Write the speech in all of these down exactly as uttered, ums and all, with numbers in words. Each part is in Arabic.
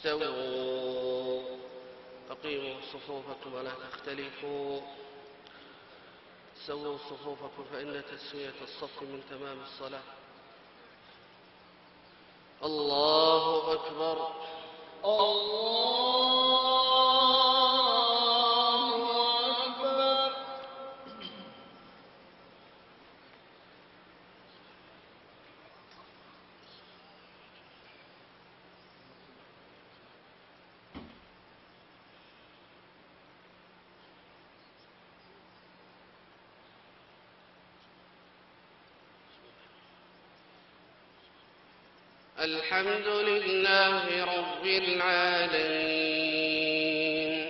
استووا أقيموا صفوفكم ولا تختلفوا سووا صفوفكم فإن تسوية الصف من تمام الصلاة. الله أكبر. الله أكبر. الحمد لله رب العالمين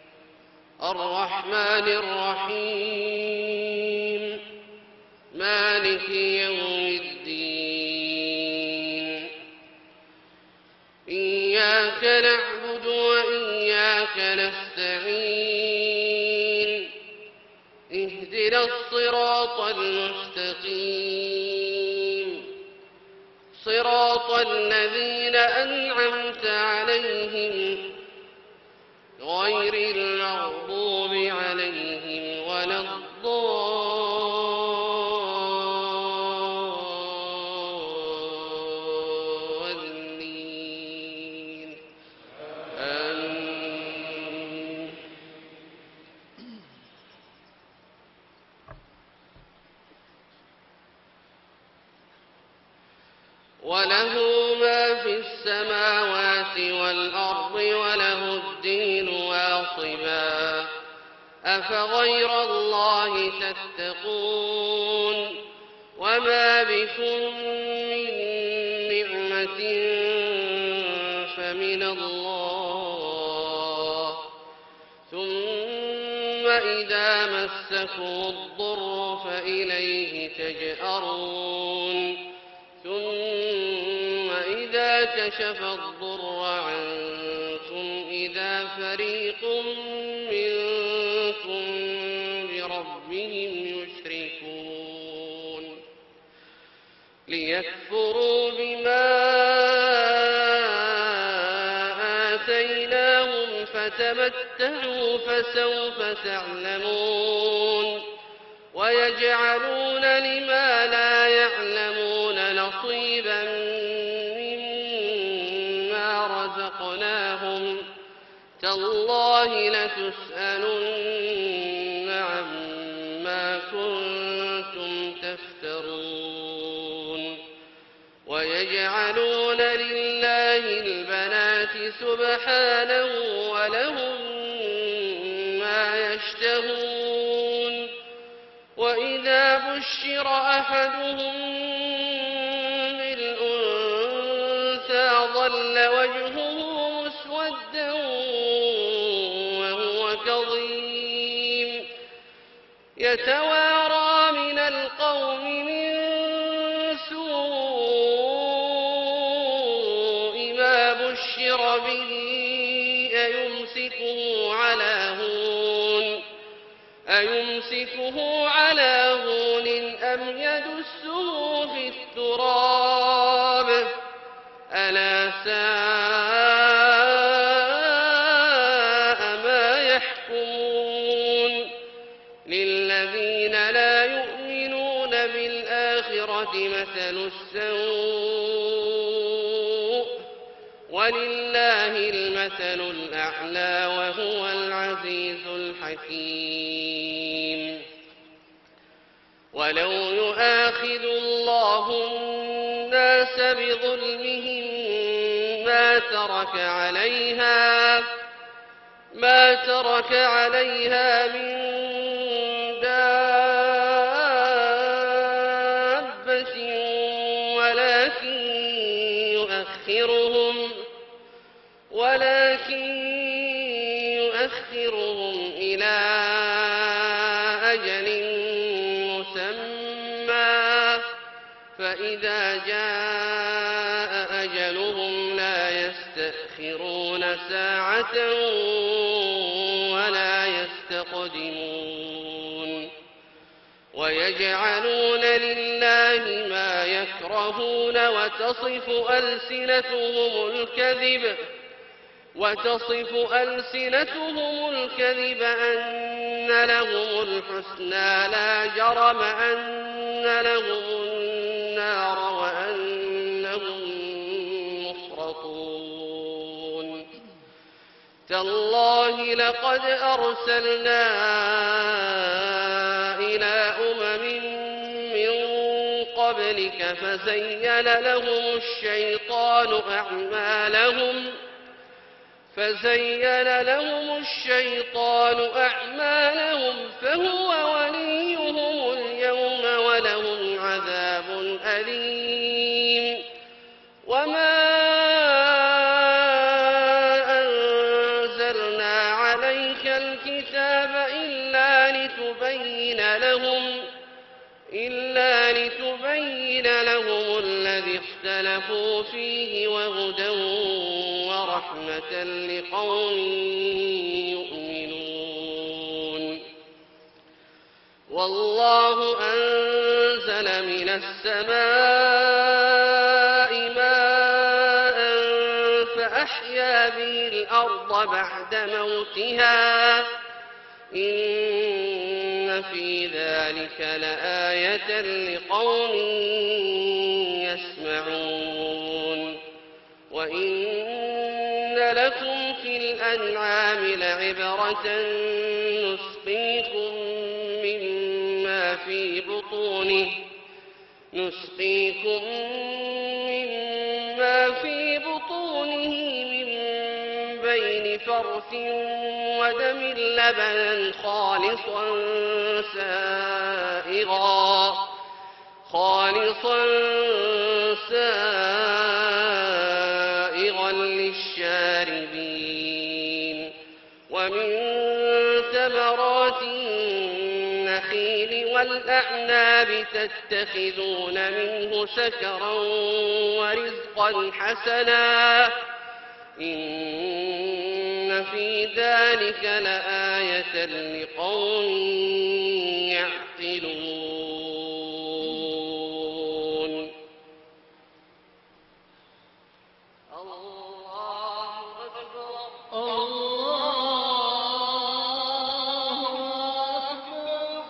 الرحمن الرحيم مالك يوم الدين إياك نعبد وإياك نستعين اهدنا الصراط المستقيم صراط الذين أنعمت عليهم غير المغضوب عليهم ولا الضالين آمين. وله ما في السماوات والأرض وله الدين واصبا أفغير الله تتقون وما بكم من نعمة فمن الله ثم إذا مسكم الضر فإليه تجأرون ثم إذا كشف الضر عنكم إذا فريق منكم بربهم يشركون ليكفروا بما آتيناهم فتمتعوا فسوف تعلمون ويجعلون لما لا يعلمون نصيبا مما رزقناهم تالله لتسألن عما كنتم تفترون ويجعلون لله البنات سبحانه ولهم ما يشتهون وإذا بشر أحدهم بالأنثى ظل وجهه مسودا وهو كظيم يتوارى من القوم من سوء ما بشر به أيمسكه على هون أيمسكه على هون أم يدسه في التراب ألا ساء ما يحكمون للذين لا يؤمنون بالآخرة مثل السوء ولله المثل الأعلى وهو العزيز الحكيم ولو يؤاخذ الله الناس بظلمهم ما ترك عليها ما ترك عليها من دابة ولكن يؤخرهم ولكن يؤخرهم إلى أجل مسمى فإذا جاء أجلهم لا يستأخرون ساعة ولا يستقدمون ويجعلون لله ما يكرهون وتصف ألسنتهم الكذب وتصف ألسنتهم الكذب أن لهم الحسنى لا جرم أن لهم النار وأنهم مفرطون تالله لقد أرسلنا إلى أمم من قبلك فزين لهم الشيطان أعمالهم فزين لهم الشيطان أعمالهم فهو وليهم اليوم ولهم عذاب أليم وما أنزلنا عليك الكتاب إلا لتبين لهم إلا لتبين لهم الذي اختلفوا فيه وهدى ورحمة لقوم يؤمنون والله أنزل من السماء ماء فأحيا به الأرض بعد موتها إن في ذلك لآية لقوم يسمعون وإن لكم في الأنعام لعبرة نسقيكم مما في بطونه نسقيكم مما في بطونه من بين فرث ودم لبنا خالصا سائغا خالصا سائغا للشاربين ومن ثمرات النخيل والأعناب تتخذون منه سكرا ورزقا حسنا إن في ذلك لآية لقوم يعقلون الله أكبر الله أكبر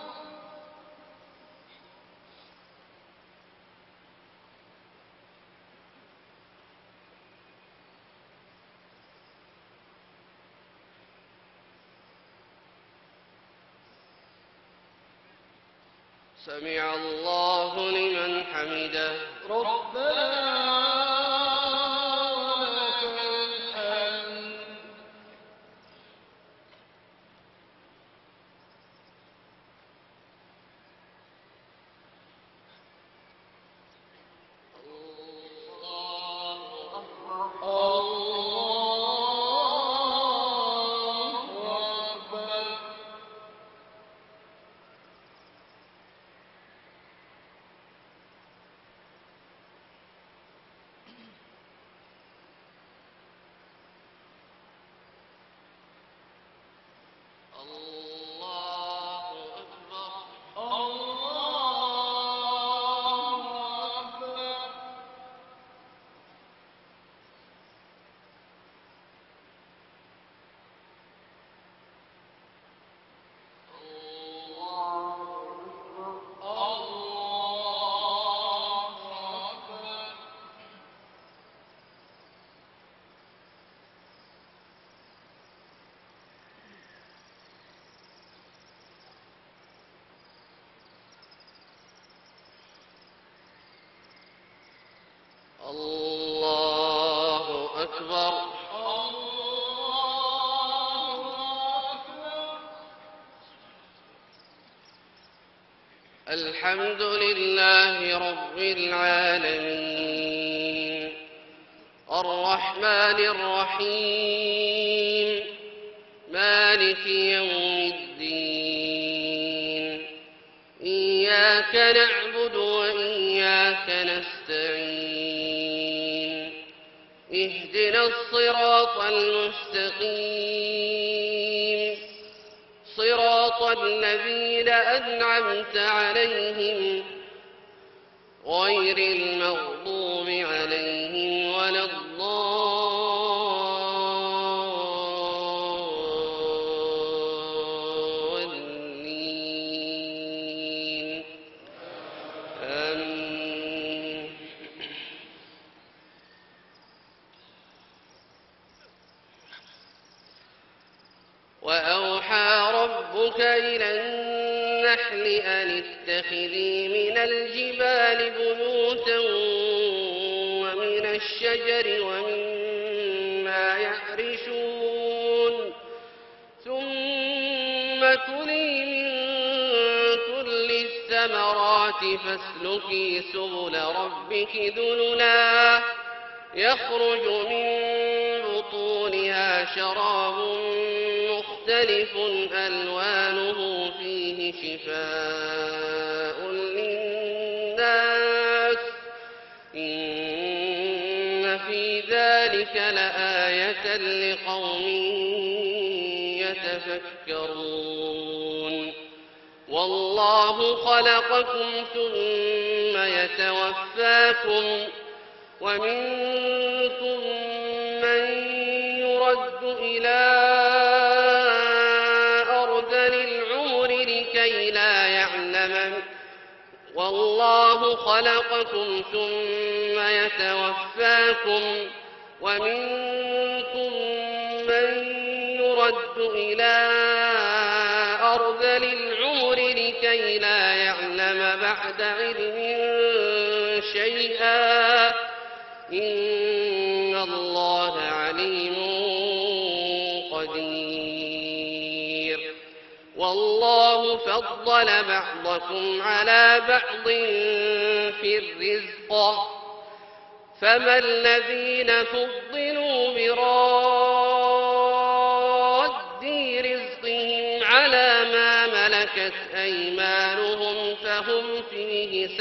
سمع الله لمن حمده ربنا ولك الحمد الله أكبر الله أكبر الله أكبر الله أكبر الله أكبر الله أكبر الله أكبر الحمد لله رب العالمين الرحمن الرحيم مالك يوم الدين إياك نعبد وإياك نستعين اهدنا الصراط المستقيم صراط الذين أنعمت عليهم غير المغضوب عليهم ولا الضالين وأوحى ربك إلى النحل أن اتخذي من الجبال بيوتا ومن الشجر ومما يعرشون ثم كلي من كل الثمرات فاسلكي سبل ربك ذللا يخرج من بطونها شراب مختلف ألوانه فيه شفاء للناس إن في ذلك لآية لقوم يتفكرون والله خلقكم ثم يتوفاكم ومنكم من يرد إلى أرذل العمر لكي لا يعلم والله خلقكم ثم يتوفاكم ومنكم من يرد إلى أرذل العمر لكي لا يعلم بعد علم شيئا إن الله عليم قدير والله فضل بعضكم على بعض في الرزق فما الذين فضلوا براد رزقهم على ما ملكت أيمانهم فهم فيه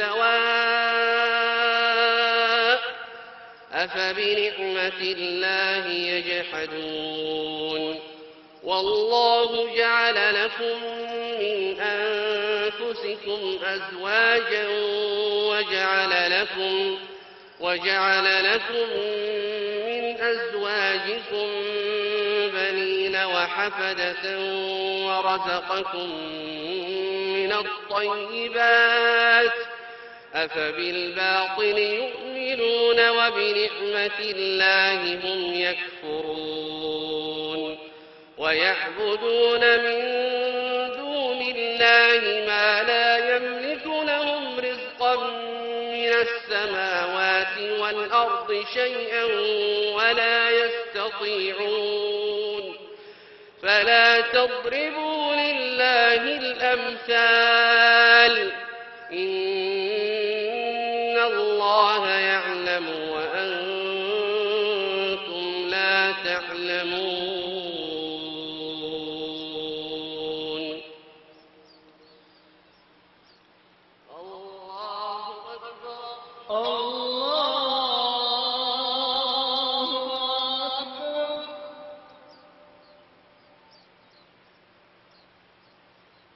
سواء أفبنعمة الله يجحدون والله جعل لكم من أنفسكم أزواجا وجعل لكم وجعل لكم من أزواجكم بنين وحفدة ورزقكم من الطيبات أفبالباطل يؤمنون وبنعمة الله هم يكفرون ويعبدون من دون الله ما لا يملك لهم رزقا من السماوات والأرض شيئا ولا يستطيعون فلا تضربوا لله الأمثال